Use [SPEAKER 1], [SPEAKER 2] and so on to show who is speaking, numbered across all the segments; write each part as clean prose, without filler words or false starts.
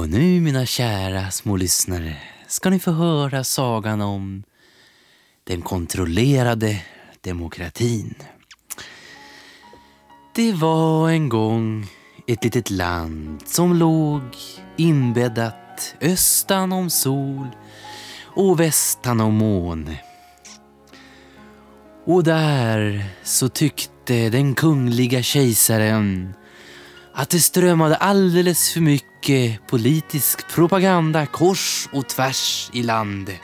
[SPEAKER 1] Och nu, mina kära små lyssnare, ska ni få höra sagan om den kontrollerade demokratin. Det var en gång ett litet land som låg inbäddat östan om sol och västan om måne. Och där så tyckte den kungliga kejsaren att det strömmade alldeles för mycket politisk propaganda kors och tvärs i landet.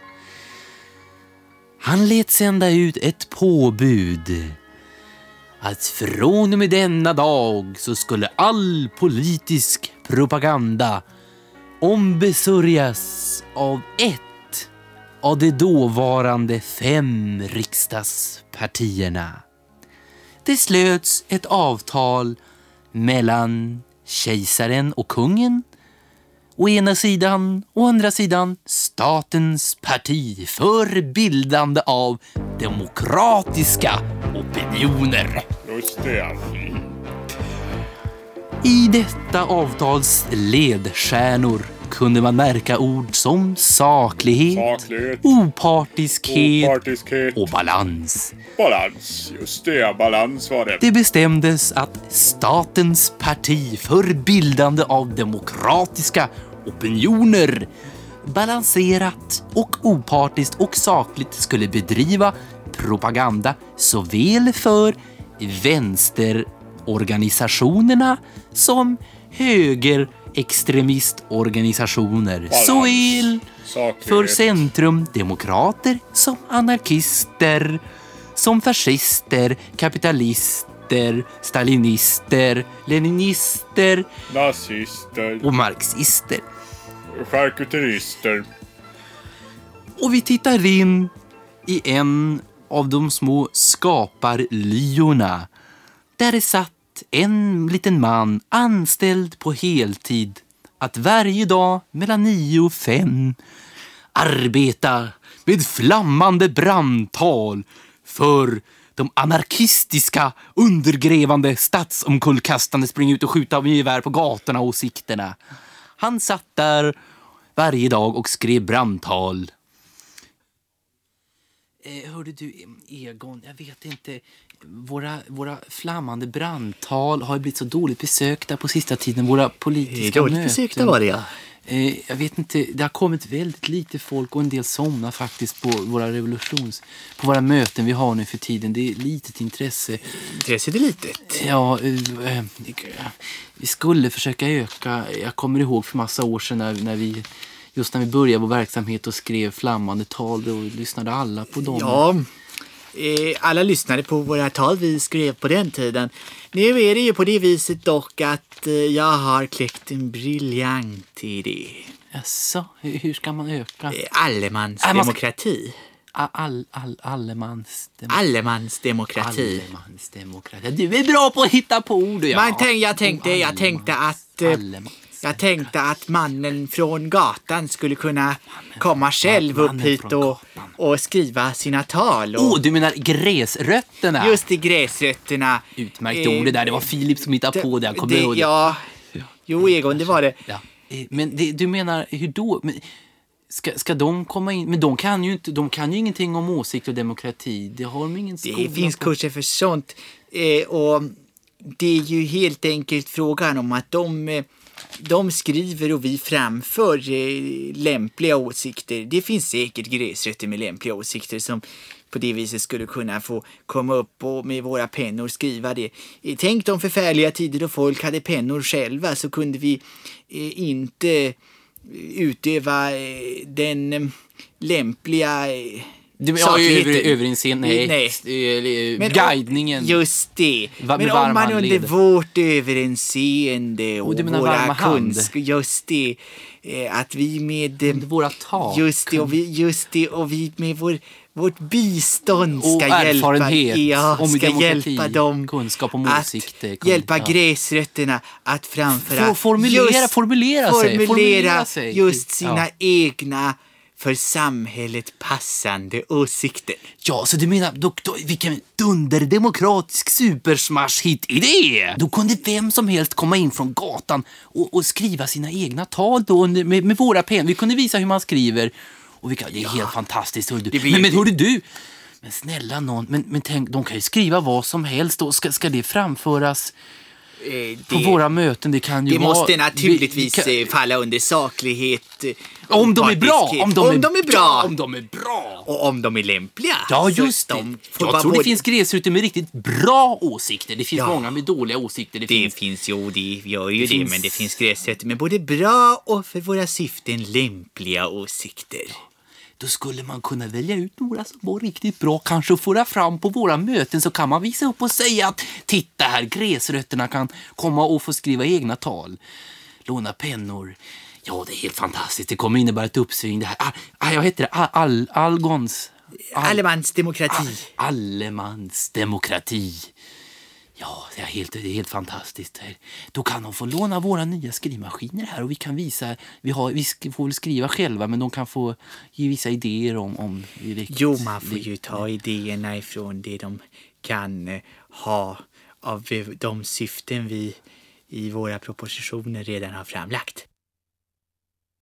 [SPEAKER 1] Han lät sända ut ett påbud att från och med denna dag så skulle all politisk propaganda ombesörjas av ett av de dåvarande 5 riksdagspartierna. Det slöts ett avtal mellan kejsaren och kungen å ena sidan och andra sidan statens parti för bildande av demokratiska opinioner.
[SPEAKER 2] Just det.
[SPEAKER 1] I detta avtals ledstjärnor kunde man märka ord som saklighet, opartiskhet och balans.
[SPEAKER 2] Balans, just det, balans var det.
[SPEAKER 1] Det bestämdes att statens parti för bildande av demokratiska opinioner balanserat och opartiskt och sakligt skulle bedriva propaganda såväl för vänsterorganisationerna som högerextremistorganisationer, såväl för centrumdemokrater som anarkister, som fascister, kapitalister, stalinister, leninister,
[SPEAKER 2] nazister
[SPEAKER 1] och marxister.
[SPEAKER 2] Charkuterister.
[SPEAKER 1] Och vi tittar in i en av de små skaparlyorna där det satt en liten man anställd på heltid att varje dag mellan 9 och 5 arbeta med flammande brandtal för de anarkistiska, undergrävande, statsomkullkastande springa ut och skjuta med gevär på gatorna och åsikterna. Han satt där varje dag och skrev brandtal. Hörde du, Egon, jag vet inte, våra flammande brandtal har blivit så dåligt besökta på sista tiden, våra politiska
[SPEAKER 3] dåligt
[SPEAKER 1] möten.
[SPEAKER 3] Besökta var det, ja.
[SPEAKER 1] Jag vet inte, det har kommit väldigt lite folk och en del somnar faktiskt på på våra möten vi har nu för tiden. Det är litet intresse.
[SPEAKER 3] Intresset är litet.
[SPEAKER 1] Ja, vi skulle försöka öka. Jag kommer ihåg för massa år sedan när vi började vår verksamhet och skrev flammande tal, då lyssnade alla på dem.
[SPEAKER 3] Ja, alla lyssnade på våra tal vi skrev på den tiden. Nu är det ju på det viset dock att jag har kläckt en briljant idé.
[SPEAKER 1] Jaså, hur ska man öka?
[SPEAKER 3] Allemansdemokrati.
[SPEAKER 1] Allemansdemokrati. Du är bra på att hitta på ord. Ja.
[SPEAKER 3] Jag tänkte att mannen från gatan skulle kunna komma själv upp hit och skriva sina tal.
[SPEAKER 1] Du menar gräsrötterna?
[SPEAKER 3] Just det, gräsrötterna.
[SPEAKER 1] Utmärkt ord det där. Det var Filip som hittade på det.
[SPEAKER 3] Jo, Egon, det var det.
[SPEAKER 1] Ja. Men du menar, hur då? Men ska de komma in? Men de kan ju ingenting om åsikt och demokrati. Det har de ingen skola.
[SPEAKER 3] Det finns kurser för sånt. Och det är ju helt enkelt frågan om att de skriver och vi framför lämpliga åsikter. Det finns säkert gräsrötter med lämpliga åsikter som på det viset skulle kunna få komma upp och med våra pennor skriva det. Tänk de förfärliga tider då folk hade pennor själva, så kunde vi inte utöva den lämpliga
[SPEAKER 1] överinseende, guidningen.
[SPEAKER 3] Just det. Men om man under vårt överinseende och våra kunskaper, just det, att vi med
[SPEAKER 1] våra tak.
[SPEAKER 3] Just det, och vi med vårt bistånd ska hjälpa dem,
[SPEAKER 1] kunskap om åsikter,
[SPEAKER 3] hjälpa gräsrötterna att framföra
[SPEAKER 1] formulera sig
[SPEAKER 3] just sina egna för samhället passande åsikter.
[SPEAKER 1] Ja, så du menar, vilken dunderdemokratisk supersmash-hit-idé! Då kunde vem som helst komma in från gatan och skriva sina egna tal då med våra pennor. Vi kunde visa hur man skriver. Och det är helt fantastiskt, hörru du. Men hörru du! Men snälla någon, men tänk, de kan ju skriva vad som helst och ska det framföras på våra möten? Det kan ju
[SPEAKER 3] det
[SPEAKER 1] vara...
[SPEAKER 3] måste naturligtvis falla under saklighet.
[SPEAKER 1] Om de är bra!
[SPEAKER 3] Om de är bra!
[SPEAKER 1] Ja, om de är bra!
[SPEAKER 3] Och om de är lämpliga.
[SPEAKER 1] Ja, just det. Jag tror det finns gräsrötter med riktigt bra åsikter. Det finns många med dåliga åsikter.
[SPEAKER 3] Det finns ju, det gör ju det, men det finns gräsrötter med både bra och för våra syften lämpliga åsikter.
[SPEAKER 1] Då skulle man kunna välja ut några som var riktigt bra, kanske och föra fram på våra möten, så kan man visa upp och säga att titta här, gräsrötterna kan komma och få skriva egna tal. Låna pennor. Ja, det är helt fantastiskt. Det kommer innebära ett uppsving. Det här, jag heter det,
[SPEAKER 3] Allemansdemokrati.
[SPEAKER 1] Allemansdemokrati. Ja, det är helt fantastiskt. Då kan de få låna våra nya skrivmaskiner här och vi kan visa, vi får väl skriva själva, men de kan få ge vissa idéer om
[SPEAKER 3] Jo, man får ju ta idéerna ifrån det de kan ha av de syften vi i våra propositioner redan har framlagt.